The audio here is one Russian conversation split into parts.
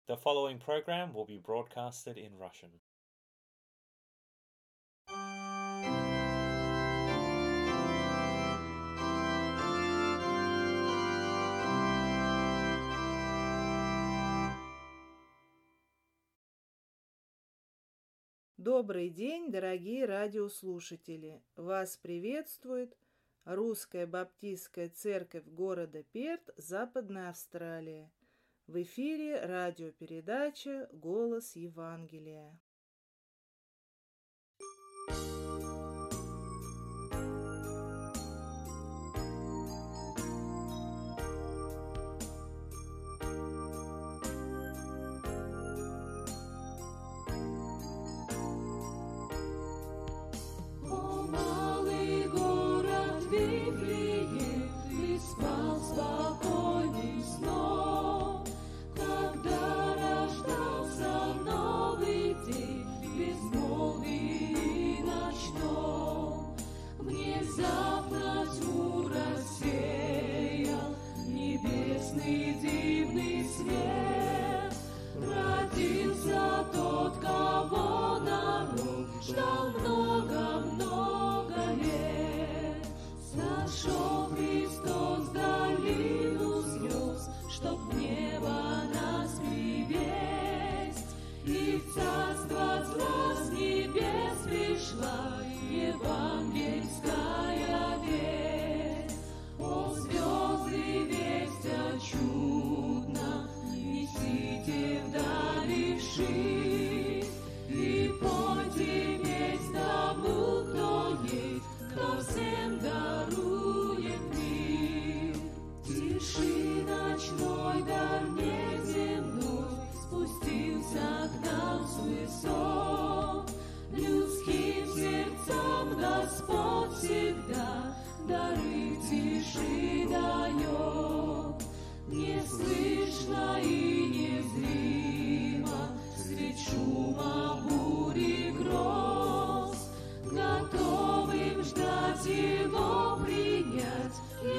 The following program will be broadcasted in Russian. Добрый день, дорогие радиослушатели! Вас приветствует Русская Баптистская Церковь города Перт, Западная Австралия. В эфире радиопередача «Голос Евангелия». Тот, кого народ ждал много-много лет, сошел Христос в долину звезд, чтоб в небо нас привесть, и в царство зла с небес пришла евангельская весть. О, звезды, весть о чудном, несите вдали вширь, и пойте весть тому, кто есть, кто всем дарует мир. Тиши ночной, дар неземной, спустился к нам с высот. Людским сердцам Господь всегда дары тиши дает. Не слышно и незримо средь шума бури гроз, готовым ждать Его принять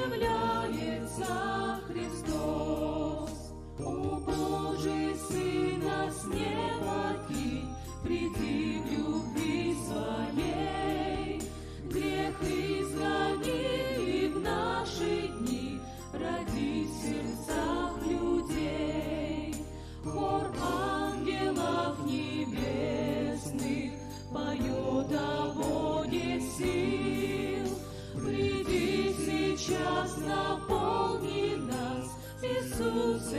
является Христос. О Божий Сын, нас не покинь, приди в любви своей, грех изгони и в наши дни ради в сердцах людей. Хор ангелов небесных поет о воде сил. Приди сейчас, наполни нас, Иисус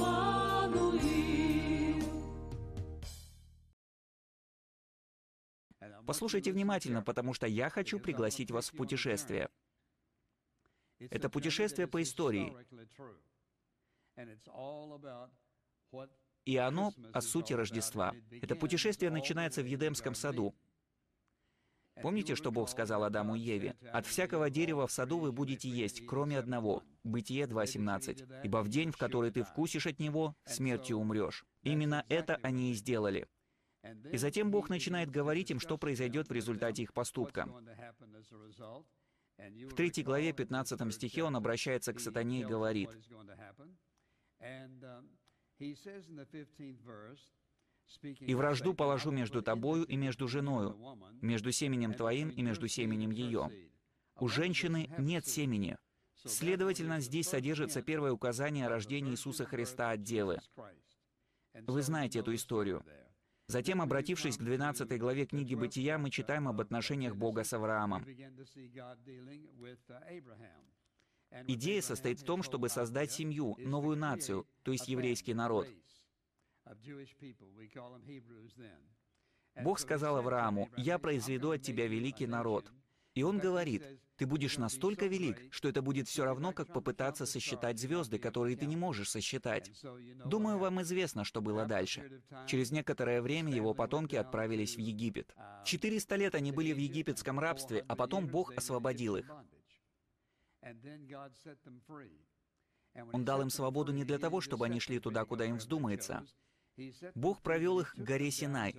Эммануил. Послушайте внимательно, потому что я хочу пригласить вас в путешествие. Это путешествие по истории, и оно о сути Рождества. Это путешествие начинается в Едемском саду. Помните, что Бог сказал Адаму и Еве? «От всякого дерева в саду вы будете есть, кроме одного». Бытие 2:17. «Ибо в день, в который ты вкусишь от него, смертью умрешь». Именно это они и сделали. И затем Бог начинает говорить им, что произойдет в результате их поступка. В 3 главе 15 стихе Он обращается к сатане и говорит: «И вражду положу между тобою и между женою, между семенем твоим и между семенем ее. У женщины нет семени». Следовательно, здесь содержится первое указание о рождении Иисуса Христа от Девы. Вы знаете эту историю. Затем, обратившись к 12 главе книги «Бытия», мы читаем об отношениях Бога с Авраамом. Идея состоит в том, чтобы создать семью, новую нацию, то есть еврейский народ. Бог сказал Аврааму: «Я произведу от тебя великий народ». И Он говорит: «Ты будешь настолько велик, что это будет все равно, как попытаться сосчитать звезды, которые ты не можешь сосчитать». Думаю, вам известно, что было дальше. Через некоторое время его потомки отправились в Египет. 400 лет они были в египетском рабстве, а потом Бог освободил их. Он дал им свободу не для того, чтобы они шли туда, куда им вздумается. Бог провел их к горе Синай.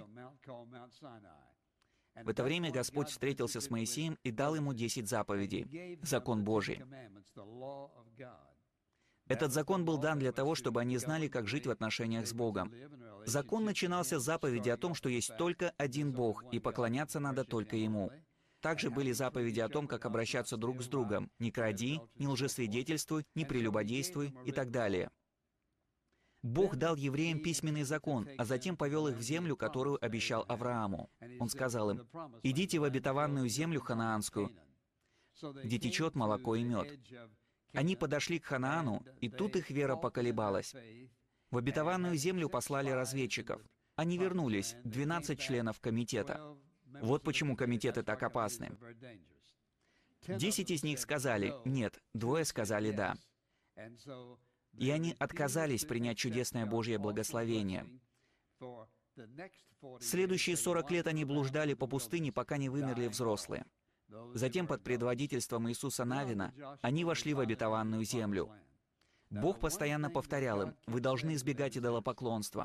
В это время Господь встретился с Моисеем и дал ему 10 заповедей, закон Божий. Этот закон был дан для того, чтобы они знали, как жить в отношениях с Богом. Закон начинался с заповеди о том, что есть только один Бог, и поклоняться надо только Ему. Также были заповеди о том, как обращаться друг с другом. «Не кради, не лжесвидетельствуй, не прелюбодействуй» и так далее. Бог дал евреям письменный закон, а затем повел их в землю, которую обещал Аврааму. Он сказал им: «Идите в обетованную землю ханаанскую, где течет молоко и мед». Они подошли к Ханаану, и тут их вера поколебалась. В обетованную землю послали разведчиков. Они вернулись, 12 членов комитета. Вот почему комитеты так опасны. 10 из них сказали «нет», 2 сказали «да». И они отказались принять чудесное Божье благословение. Следующие 40 лет они блуждали по пустыне, пока не вымерли взрослые. Затем под предводительством Иисуса Навина они вошли в обетованную землю. Бог постоянно повторял им: «Вы должны избегать идолопоклонства».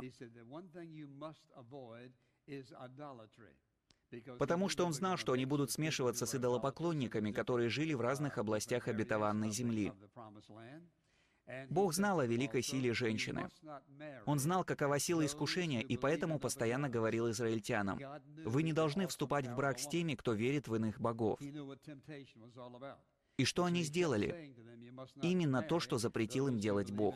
Потому что Он знал, что они будут смешиваться с идолопоклонниками, которые жили в разных областях обетованной земли. Бог знал о великой силе женщины. Он знал, какова сила искушения, и поэтому постоянно говорил израильтянам: «Вы не должны вступать в брак с теми, кто верит в иных богов». И что они сделали? Именно то, что запретил им делать Бог.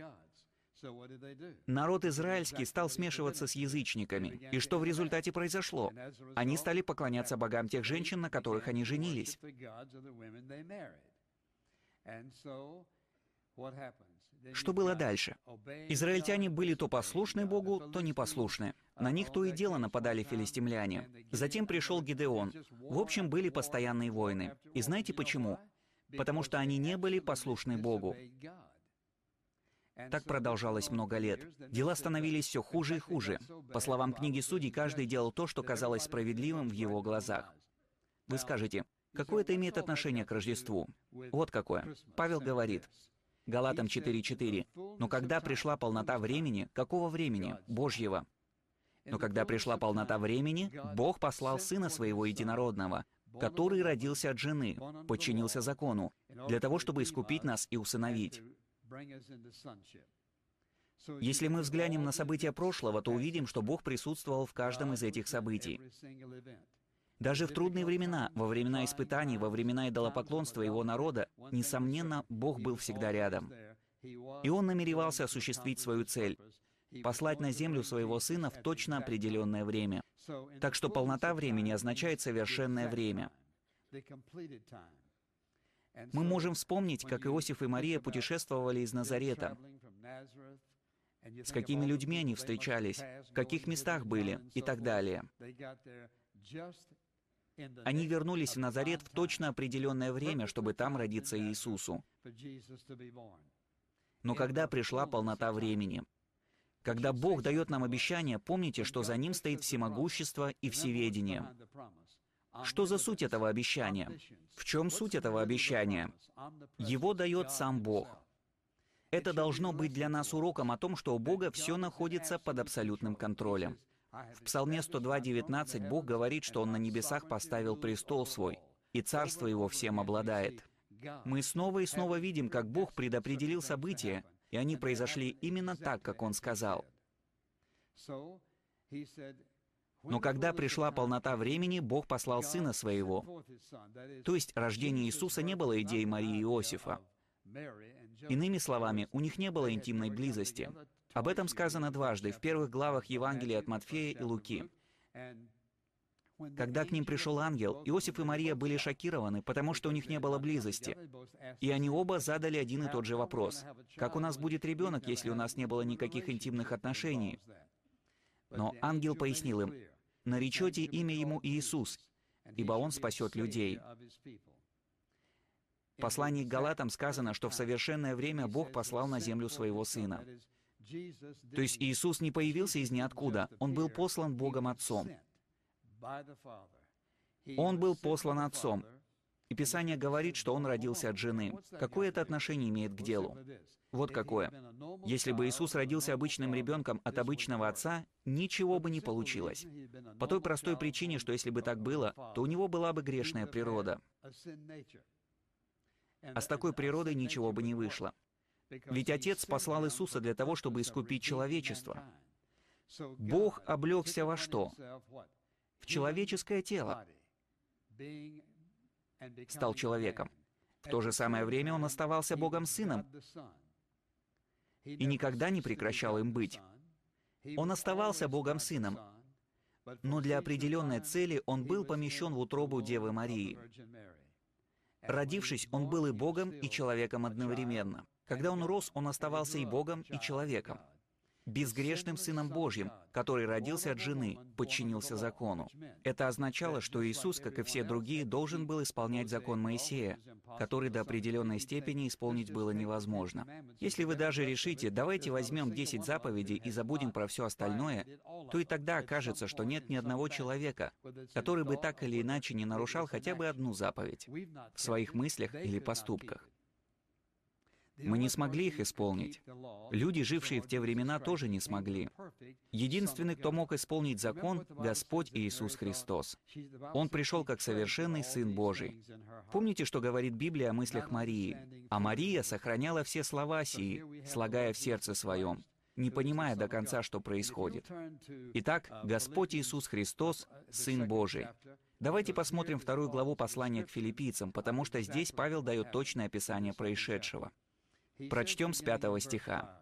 Народ израильский стал смешиваться с язычниками. И что в результате произошло? Они стали поклоняться богам тех женщин, на которых они женились. Что было дальше? Израильтяне были то послушны Богу, то непослушны. На них то и дело нападали филистимляне. Затем пришел Гидеон. В общем, были постоянные войны. И знаете почему? Потому что они не были послушны Богу. Так продолжалось много лет. Дела становились все хуже и хуже. По словам книги Судей, каждый делал то, что казалось справедливым в его глазах. Вы скажете: какое это имеет отношение к Рождеству? Вот какое. Павел говорит, Галатам 4:4, «Но когда пришла полнота времени», какого времени? Божьего. «Но когда пришла полнота времени, Бог послал Сына Своего Единородного, который родился от жены, подчинился закону, для того, чтобы искупить нас и усыновить». Если мы взглянем на события прошлого, то увидим, что Бог присутствовал в каждом из этих событий. Даже в трудные времена, во времена испытаний, во времена идолопоклонства Его народа, несомненно, Бог был всегда рядом. И Он намеревался осуществить свою цель — послать на землю Своего Сына в точно определенное время. Так что полнота времени означает совершенное время. Мы можем вспомнить, как Иосиф и Мария путешествовали из Назарета, с какими людьми они встречались, в каких местах были и так далее. Они вернулись в Назарет в точно определенное время, чтобы там родиться Иисусу. Но когда пришла полнота времени, когда Бог дает нам обещание, помните, что за ним стоит всемогущество и всеведение. Что за суть этого обещания? В чем суть этого обещания? Его дает сам Бог. Это должно быть для нас уроком о том, что у Бога все находится под абсолютным контролем. В Псалме 102:19 Бог говорит, что Он на небесах поставил престол Свой, и царство Его всем обладает. Мы снова и снова видим, как Бог предопределил события, и они произошли именно так, как Он сказал. Но когда пришла полнота времени, Бог послал Сына Своего. То есть рождение Иисуса не было идеей Марии и Иосифа. Иными словами, у них не было интимной близости. Об этом сказано дважды, в первых главах Евангелия от Матфея и Луки. Когда к ним пришел ангел, Иосиф и Мария были шокированы, потому что у них не было близости. И они оба задали один и тот же вопрос: «Как у нас будет ребенок, если у нас не было никаких интимных отношений?» Но ангел пояснил им: «Наречете имя Ему Иисус, ибо Он спасет людей». В послании к Галатам сказано, что в совершенное время Бог послал на землю Своего Сына. То есть Иисус не появился из ниоткуда, Он был послан Богом Отцом. Он был послан Отцом. И Писание говорит, что Он родился от жены. Какое это отношение имеет к делу? Вот какое. Если бы Иисус родился обычным ребенком от обычного отца, ничего бы не получилось. По той простой причине, что если бы так было, то у Него была бы грешная природа. А с такой природой ничего бы не вышло. Ведь Отец послал Иисуса для того, чтобы искупить человечество. Бог облегся во что? В человеческое тело. Стал человеком. В то же самое время Он оставался Богом Сыном и никогда не прекращал им быть. Он оставался Богом Сыном, но для определенной цели Он был помещен в утробу Девы Марии. Родившись, Он был и Богом, и человеком одновременно. Когда Он рос, Он оставался и Богом, и человеком. Безгрешным Сыном Божьим, который родился от жены, подчинился закону. Это означало, что Иисус, как и все другие, должен был исполнять закон Моисея, который до определенной степени исполнить было невозможно. Если вы даже решите, давайте возьмем 10 заповедей и забудем про все остальное, то и тогда окажется, что нет ни одного человека, который бы так или иначе не нарушал хотя бы одну заповедь в своих мыслях или поступках. Мы не смогли их исполнить. Люди, жившие в те времена, тоже не смогли. Единственный, кто мог исполнить закон, — Господь Иисус Христос. Он пришел как совершенный Сын Божий. Помните, что говорит Библия о мыслях Марии? А Мария сохраняла все слова сии, слагая в сердце своем, не понимая до конца, что происходит. Итак, Господь Иисус Христос — Сын Божий. Давайте посмотрим 2 главу послания к филиппийцам, потому что здесь Павел дает точное описание происшедшего. Прочтем с 5 стиха.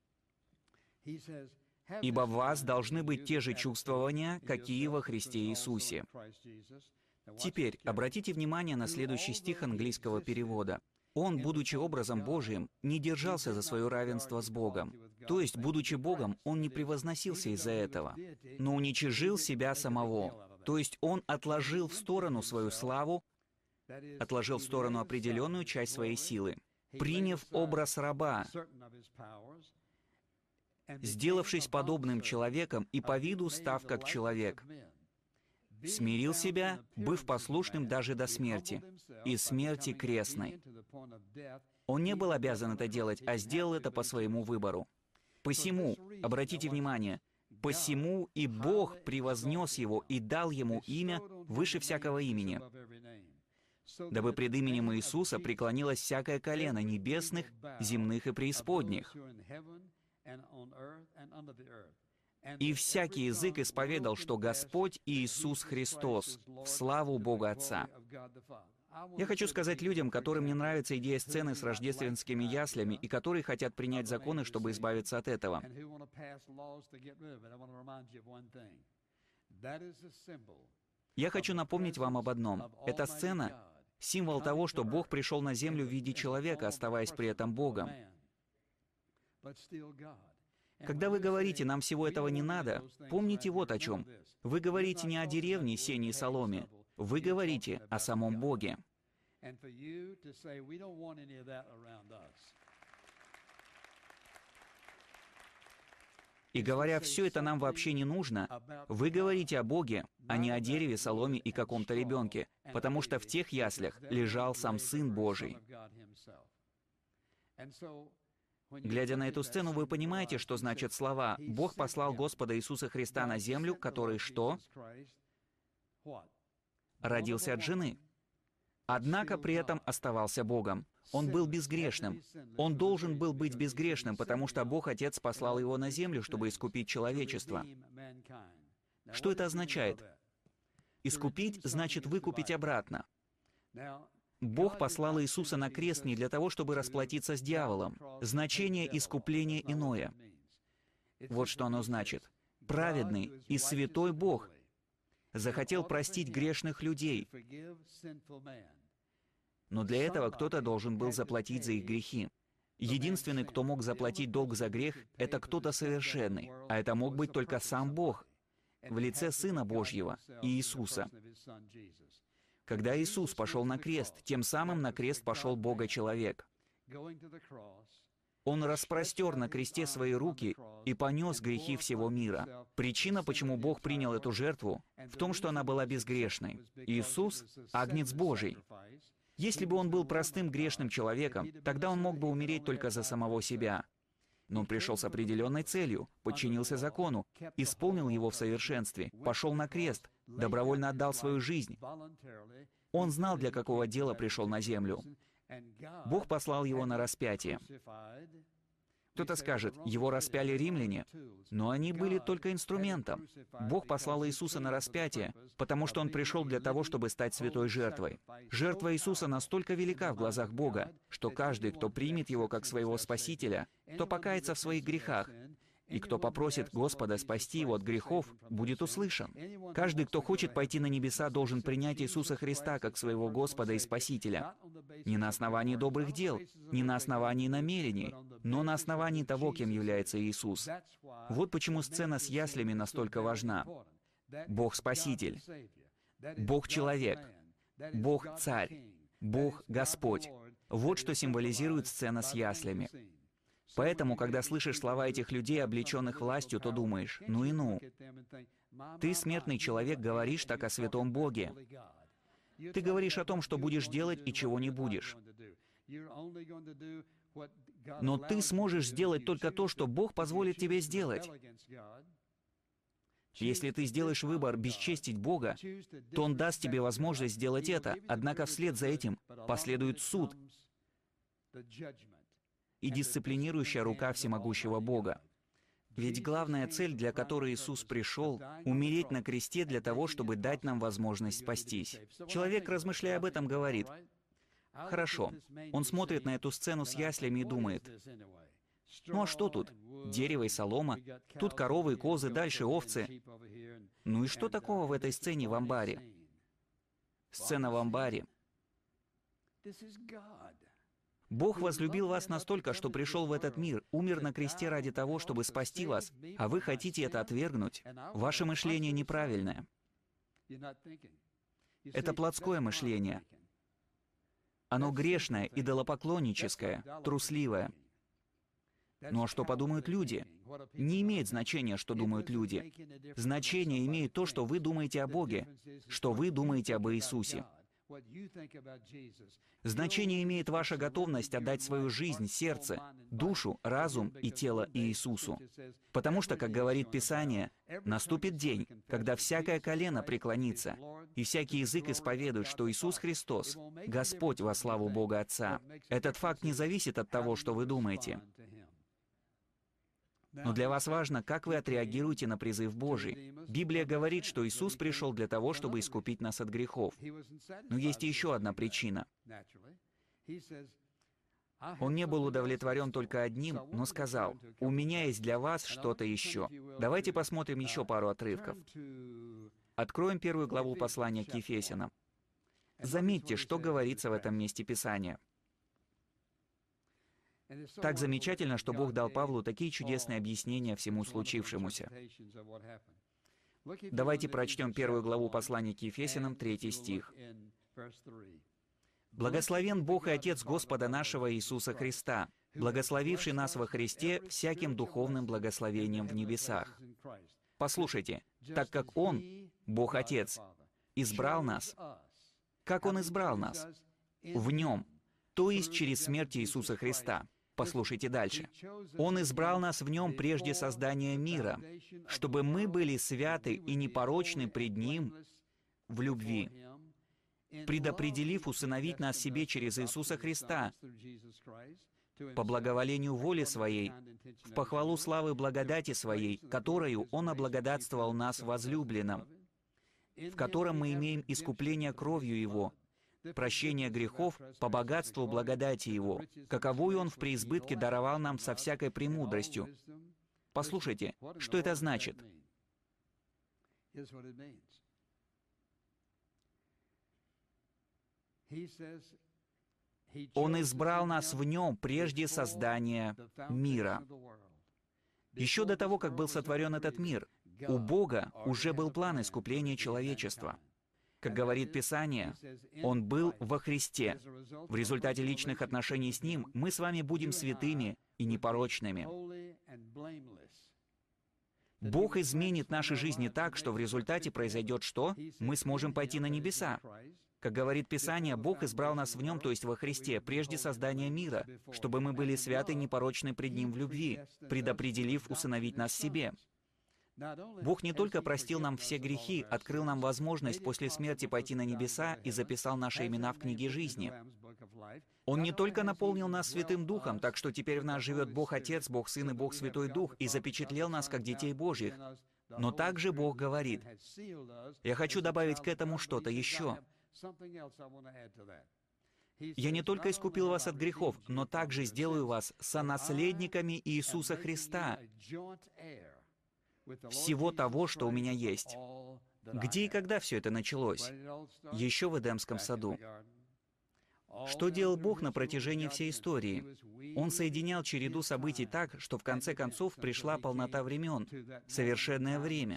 «Ибо в вас должны быть те же чувствования, какие во Христе Иисусе». Теперь обратите внимание на следующий стих английского перевода. «Он, будучи образом Божиим, не держался за свое равенство с Богом». То есть, будучи Богом, Он не превозносился из-за этого, но уничижил себя самого. То есть, Он отложил в сторону свою славу, отложил в сторону определенную часть своей силы, приняв образ раба, сделавшись подобным человеком и по виду став как человек, смирил себя, быв послушным даже до смерти, и смерти крестной. Он не был обязан это делать, а сделал это по своему выбору. Посему, обратите внимание, посему и Бог превознес его и дал ему имя выше всякого имени, дабы пред именем Иисуса преклонилось всякое колено небесных, земных и преисподних, и всякий язык исповедал, что Господь Иисус Христос, в славу Бога Отца. Я хочу сказать людям, которым не нравится идея сцены с рождественскими яслями и которые хотят принять законы, чтобы избавиться от этого. Я хочу напомнить вам об одном. Эта сцена — символ того, что Бог пришел на землю в виде человека, оставаясь при этом Богом. Когда вы говорите, нам всего этого не надо, помните вот о чем. Вы говорите не о деревне, сене и соломе. Вы говорите о самом Боге. И говоря, все это нам вообще не нужно, вы говорите о Боге, а не о дереве, соломе и каком-то ребенке, потому что в тех яслях лежал сам Сын Божий. Глядя на эту сцену, вы понимаете, что значат слова «Бог послал Господа Иисуса Христа на землю, который что? Родился от жены». Однако при этом оставался Богом. Он был безгрешным. Он должен был быть безгрешным, потому что Бог Отец послал Его на землю, чтобы искупить человечество. Что это означает? Искупить значит выкупить обратно. Бог послал Иисуса на крест не для того, чтобы расплатиться с дьяволом. Значение искупления иное. Вот что оно значит. Праведный и святой Бог захотел простить грешных людей, но для этого кто-то должен был заплатить за их грехи. Единственный, кто мог заплатить долг за грех, это кто-то совершенный, а это мог быть только сам Бог, в лице Сына Божьего, Иисуса. Когда Иисус пошел на крест, тем самым на крест пошел Бога-человек. Он распростер на кресте свои руки и понес грехи всего мира. Причина, почему Бог принял эту жертву, в том, что она была безгрешной. Иисус — Агнец Божий. Если бы Он был простым грешным человеком, тогда Он мог бы умереть только за самого себя. Но Он пришел с определенной целью, подчинился закону, исполнил его в совершенстве, пошел на крест, добровольно отдал свою жизнь. Он знал, для какого дела пришел на землю. Бог послал Его на распятие. Кто-то скажет, Его распяли римляне, но они были только инструментом. Бог послал Иисуса на распятие, потому что Он пришел для того, чтобы стать святой жертвой. Жертва Иисуса настолько велика в глазах Бога, что каждый, кто примет Его как своего Спасителя, кто покается в своих грехах, и кто попросит Господа спасти его от грехов, будет услышан. Каждый, кто хочет пойти на небеса, должен принять Иисуса Христа как своего Господа и Спасителя. Не на основании добрых дел, не на основании намерений, но на основании того, кем является Иисус. Вот почему сцена с яслями настолько важна. Бог-Спаситель, Бог-Человек, Бог-Царь, Бог-Господь. Вот что символизирует сцена с яслями. Поэтому, когда слышишь слова этих людей, облеченных властью, то думаешь, ну и ну. Ты, смертный человек, говоришь так о святом Боге. Ты говоришь о том, что будешь делать и чего не будешь. Но ты сможешь сделать только то, что Бог позволит тебе сделать. Если ты сделаешь выбор бесчестить Бога, то Он даст тебе возможность сделать это, однако вслед за этим последует суд и дисциплинирующая рука всемогущего Бога. Ведь главная цель, для которой Иисус пришел, умереть на кресте для того, чтобы дать нам возможность спастись. Человек, размышляя об этом, говорит, «Хорошо». Он смотрит на эту сцену с яслями и думает, «Ну а что тут? Дерево и солома, тут коровы и козы, дальше овцы. Ну и что такого в этой сцене в амбаре?» Сцена в амбаре. Бог возлюбил вас настолько, что пришел в этот мир, умер на кресте ради того, чтобы спасти вас, а вы хотите это отвергнуть? Ваше мышление неправильное. Это плотское мышление. Оно грешное, идолопоклонническое, трусливое. Ну а что подумают люди? Не имеет значения, что думают люди. Значение имеет то, что вы думаете о Боге, что вы думаете об Иисусе. Значение имеет ваша готовность отдать свою жизнь, сердце, душу, разум и тело Иисусу. Потому что, как говорит Писание, наступит день, когда всякое колено преклонится, и всякий язык исповедует, что Иисус Христос — Господь во славу Бога Отца. Этот факт не зависит от того, что вы думаете. Но для вас важно, как вы отреагируете на призыв Божий. Библия говорит, что Иисус пришел для того, чтобы искупить нас от грехов. Но есть еще одна причина. Он не был удовлетворен только одним, но сказал, «У меня есть для вас что-то еще». Давайте посмотрим еще пару отрывков. Откроем 1 главу послания к Ефесянам. Заметьте, что говорится в этом месте Писания. Так замечательно, что Бог дал Павлу такие чудесные объяснения всему случившемуся. Давайте прочтем 1 главу послания к Ефесянам, 3 стих. «Благословен Бог и Отец Господа нашего Иисуса Христа, благословивший нас во Христе всяким духовным благословением в небесах». Послушайте, так как Он, Бог Отец, избрал нас, как Он избрал нас? В Нем, то есть через смерть Иисуса Христа. Послушайте дальше. «Он избрал нас в Нем прежде создания мира, чтобы мы были святы и непорочны пред Ним в любви, предопределив усыновить нас себе через Иисуса Христа, по благоволению воли Своей, в похвалу славы благодати Своей, которою Он облагодатствовал нас возлюбленным, в котором мы имеем искупление кровью Его, прощение грехов по богатству благодати Его, каковую Он в преизбытке даровал нам со всякой премудростью». Послушайте, что это значит? Он избрал нас в Нем прежде создания мира. Еще до того, как был сотворен этот мир, у Бога уже был план искупления человечества. Как говорит Писание, Он был во Христе. В результате личных отношений с Ним мы с вами будем святыми и непорочными. Бог изменит наши жизни так, что в результате произойдет что? Мы сможем пойти на небеса. Как говорит Писание, Бог избрал нас в Нем, то есть во Христе, прежде создания мира, чтобы мы были святы и непорочны пред Ним в любви, предопределив усыновить нас себе. Бог не только простил нам все грехи, открыл нам возможность после смерти пойти на небеса и записал наши имена в книге жизни. Он не только наполнил нас Святым Духом, так что теперь в нас живет Бог Отец, Бог Сын и Бог Святой Дух, и запечатлел нас как детей Божьих, но также Бог говорит: «Я хочу добавить к этому что-то еще. Я не только искупил вас от грехов, но также сделаю вас сонаследниками Иисуса Христа, всего того, что у меня есть». Где и когда все это началось? Еще в Эдемском саду. Что делал Бог на протяжении всей истории? Он соединял череду событий так, что в конце концов пришла полнота времен, совершенное время.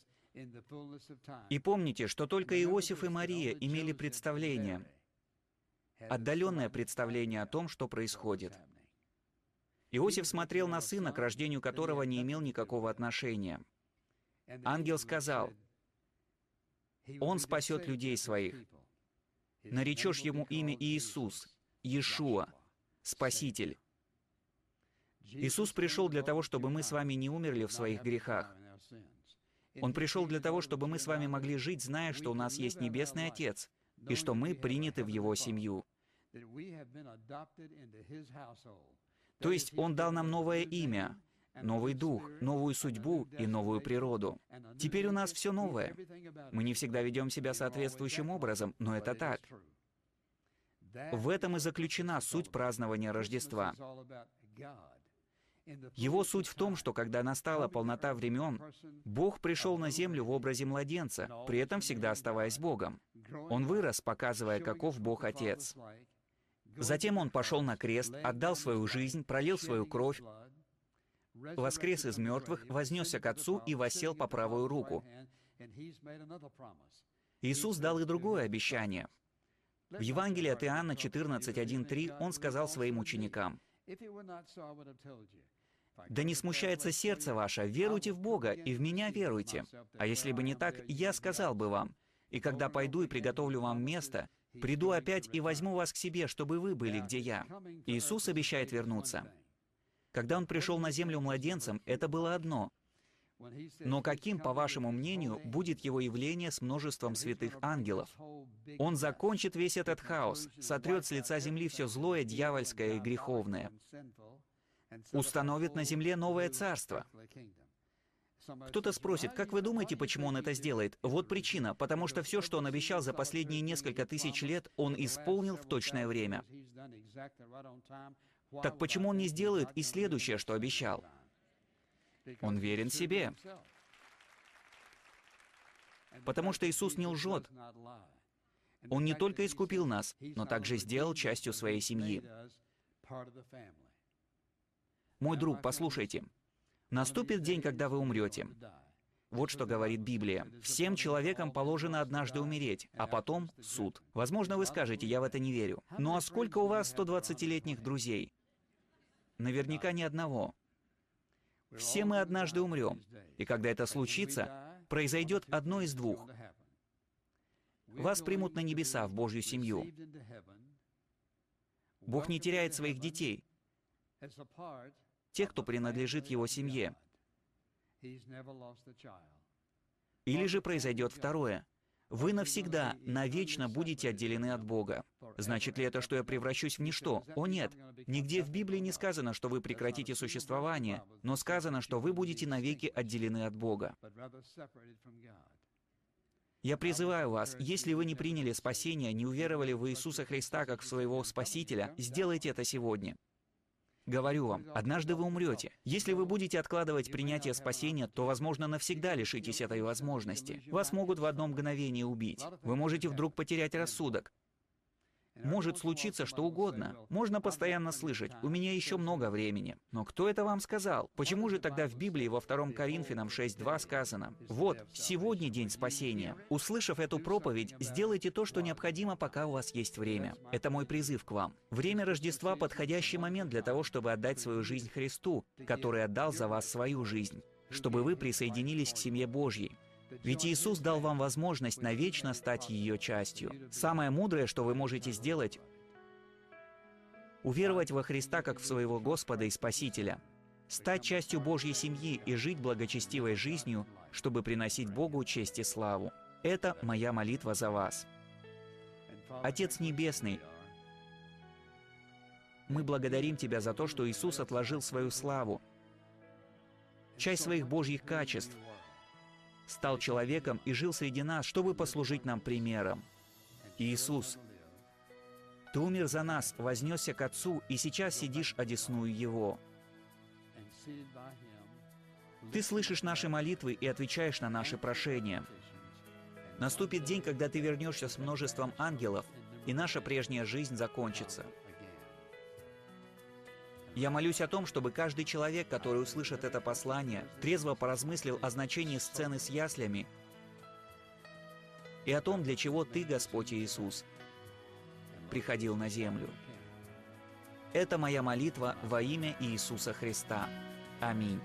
И помните, что только Иосиф и Мария имели представление, отдаленное представление о том, что происходит. Иосиф смотрел на сына, к рождению которого не имел никакого отношения. Ангел сказал: «Он спасет людей своих. Наречешь ему имя Иисус, Иешуа, Спаситель». Иисус пришел для того, чтобы мы с вами не умерли в своих грехах. Он пришел для того, чтобы мы с вами могли жить, зная, что у нас есть Небесный Отец, и что мы приняты в Его семью. То есть Он дал нам новое имя, новый дух, новую судьбу и новую природу. Теперь у нас все новое. Мы не всегда ведем себя соответствующим образом, но это так. В этом и заключена суть празднования Рождества. Его суть в том, что когда настала полнота времен, Бог пришел на землю в образе младенца, при этом всегда оставаясь Богом. Он вырос, показывая, каков Бог Отец. Затем Он пошел на крест, отдал свою жизнь, пролил свою кровь, воскрес из мертвых, вознесся к Отцу и воссел по правую руку. Иисус дал и другое обещание. В Евангелии от Иоанна 14:1-3 Он сказал своим ученикам: «Да не смущается сердце ваше, веруйте в Бога и в Меня веруйте. А если бы не так, я сказал бы вам: и когда пойду и приготовлю вам место, приду опять и возьму вас к себе, чтобы вы были, где я». Иисус обещает вернуться. Когда Он пришел на землю младенцем, это было одно. Но каким, по вашему мнению, будет Его явление с множеством святых ангелов? Он закончит весь этот хаос, сотрет с лица земли все злое, дьявольское и греховное, установит на земле новое царство. Кто-то спросит: как вы думаете, почему Он это сделает? Вот причина: потому что все, что Он обещал за последние несколько тысяч лет, Он исполнил в точное время. Так почему Он не сделает и следующее, что обещал? Он верен себе. Потому что Иисус не лжет. Он не только искупил нас, но также сделал частью своей семьи. Мой друг, послушайте. Наступит день, когда вы умрете. Вот что говорит Библия. Всем человекам положено однажды умереть, а потом суд. Возможно, вы скажете: я в это не верю. Ну а сколько у вас 120-летних друзей? Наверняка ни одного. Все мы однажды умрем, и когда это случится, произойдет одно из двух. Вас примут на небеса, в Божью семью. Бог не теряет своих детей, тех, кто принадлежит Его семье. Или же произойдет второе. Вы навсегда, навечно будете отделены от Бога. Значит ли это, что я превращусь в ничто? О нет! Нигде в Библии не сказано, что вы прекратите существование, но сказано, что вы будете навеки отделены от Бога. Я призываю вас, если вы не приняли спасение, не уверовали в Иисуса Христа как в своего Спасителя, сделайте это сегодня. Говорю вам, однажды вы умрете. Если вы будете откладывать принятие спасения, то, возможно, навсегда лишитесь этой возможности. Вас могут в одно мгновение убить. Вы можете вдруг потерять рассудок. Может случиться что угодно. Можно постоянно слышать: «У меня еще много времени». Но кто это вам сказал? Почему же тогда в Библии во 2 Коринфянам 6:2 сказано: «Вот, сегодня день спасения». Услышав эту проповедь, сделайте то, что необходимо, пока у вас есть время. Это мой призыв к вам. Время Рождества — подходящий момент для того, чтобы отдать свою жизнь Христу, который отдал за вас свою жизнь, чтобы вы присоединились к семье Божьей. Ведь Иисус дал вам возможность навечно стать ее частью. Самое мудрое, что вы можете сделать — уверовать во Христа как в своего Господа и Спасителя. стать частью Божьей семьи и жить благочестивой жизнью, чтобы приносить Богу честь и славу. Это моя молитва за вас. Отец Небесный, мы благодарим Тебя за то, что Иисус отложил свою славу, часть своих Божьих качеств, стал человеком и жил среди нас, чтобы послужить нам примером. Иисус, Ты умер за нас, вознесся к Отцу, и сейчас сидишь одесную Его. Ты слышишь наши молитвы и отвечаешь на наши прошения. Наступит день, когда Ты вернешься с множеством ангелов, и наша прежняя жизнь закончится. Я молюсь о том, чтобы каждый человек, который услышит это послание, трезво поразмыслил о значении сцены с яслями и о том, для чего Ты, Господь Иисус, приходил на землю. Это моя молитва во имя Иисуса Христа. Аминь.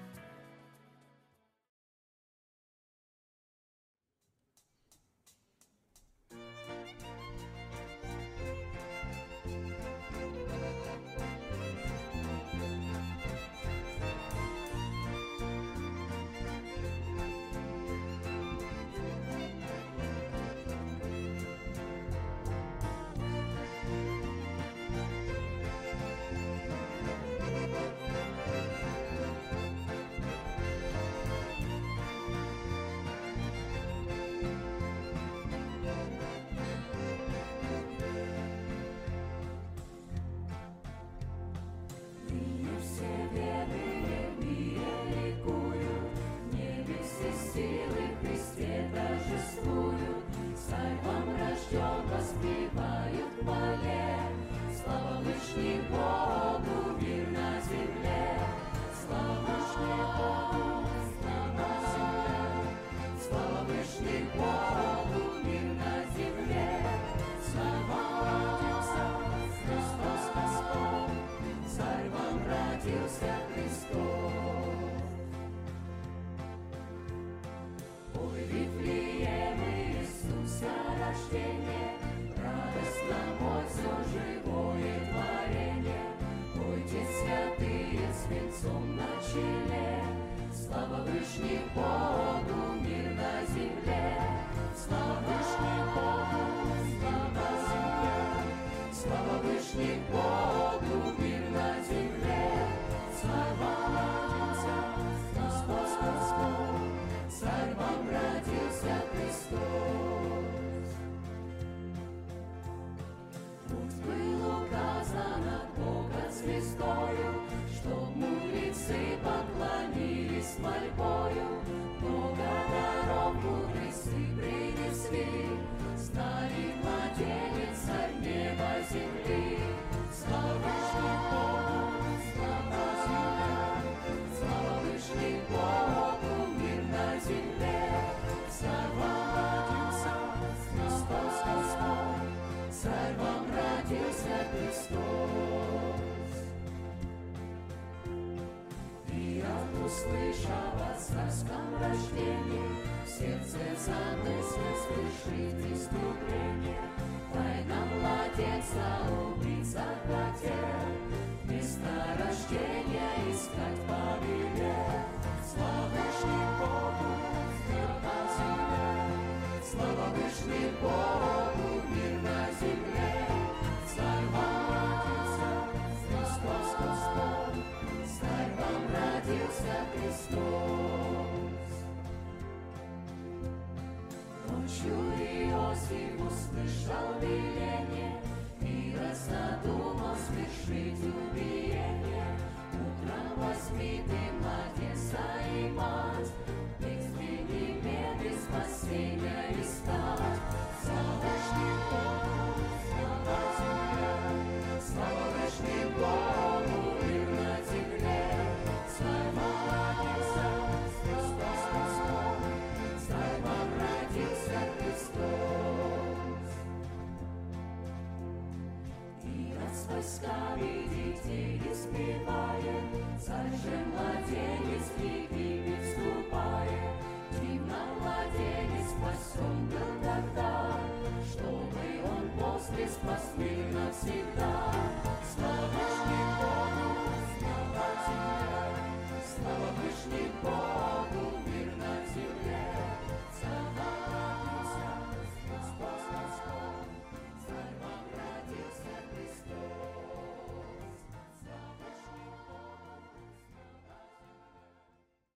Спасли навсегда.